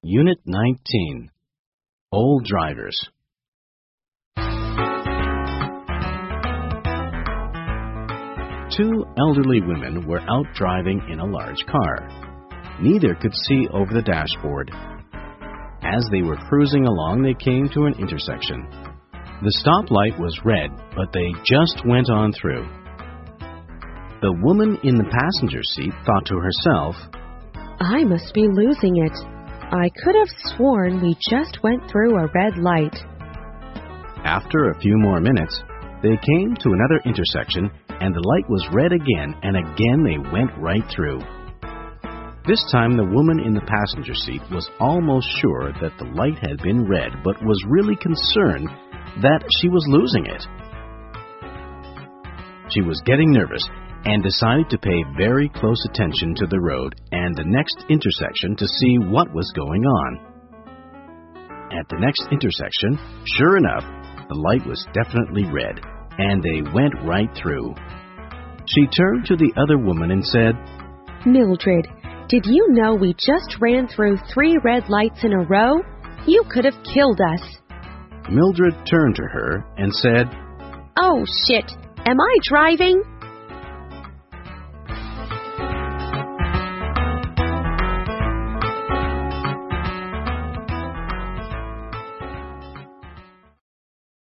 Unit 19. Old Drivers. Two elderly women were out driving in a large car. Neither could see over the dashboard. As they were cruising along, they came to an intersection. The stoplight was red, but they just went on through. The woman in the passenger seat thought to herself, "I must be losing it. I could have sworn we just went through a red light." After a few more minutes, they came to another intersection, and the light was red again, and again they went right through. This time the woman in the passenger seat was almost sure that the light had been red, but was really concerned that she was losing it. She was getting nervous and decided to pay very close attention to the road and the next intersection to see what was going on. At the next intersection, sure enough, the light was definitely red, and they went right through. She turned to the other woman and said, "Mildred, did you know we just ran through 3 red lights in a row? You could have killed us." Mildred turned to her and said, "Oh, shit! Am I driving?"